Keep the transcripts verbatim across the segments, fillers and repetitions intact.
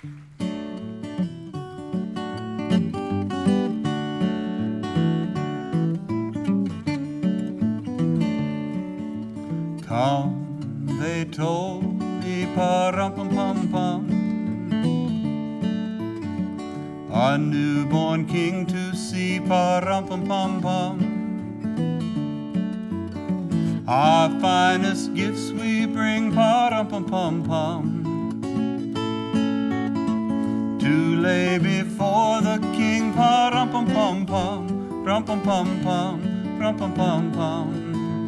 Come, they told me, pa-rum-pum-pum-pum, a newborn king to see, pa-rum-pum-pum-pum. Our finest gifts we bring, pa-rum-pum-pum-pum, to lay before the king, pa-rum-pum-pum-pum, rum-pum-pum-pum, rum-pum-pum-pum.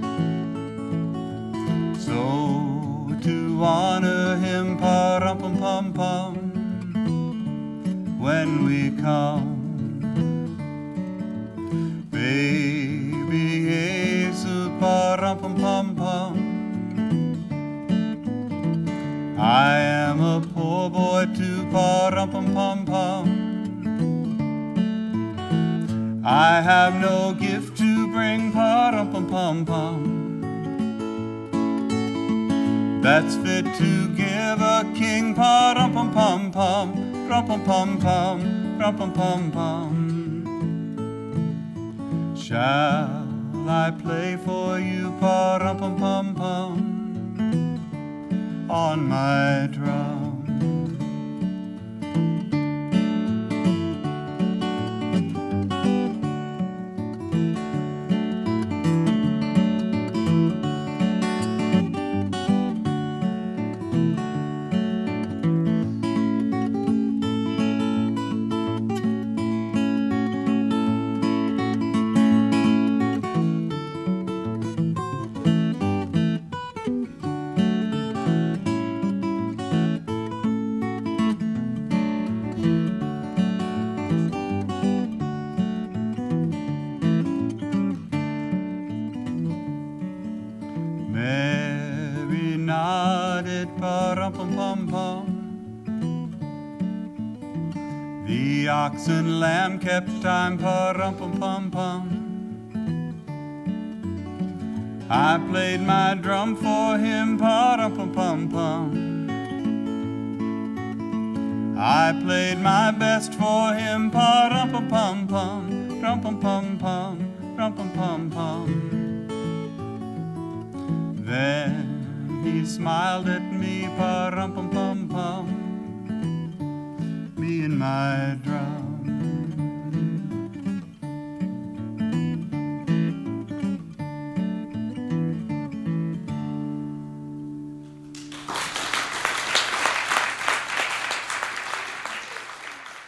So to honor him, pa-rum-pum-pum-pum, when we come, baby Jesus, pa-rum-pum-pum-pum. I am a poor boy too, pa-rum-pum-pum-pum. I have no gift to bring, pa-rum-pum-pum-pum, that's fit to give a king, pa-rum-pum-pum-pum, rum-pum-pum-pum, rum-pum-pum-pum. Shall I play for you, pa-rum-pum-pum-pum, on my drum? Mary nodded, pa-rum-pum-pum-pum. The ox and lamb kept time, pa-rum-pum-pum-pum. I played my drum for him, pa-rum-pum-pum-pum. I played my best for him, pa-rum-pum-pum-pum, rum-pum-pum-pum, rum-pum-pum-pum. Then he smiled at me, pa-rum-pum-pum-pum, me and my drum.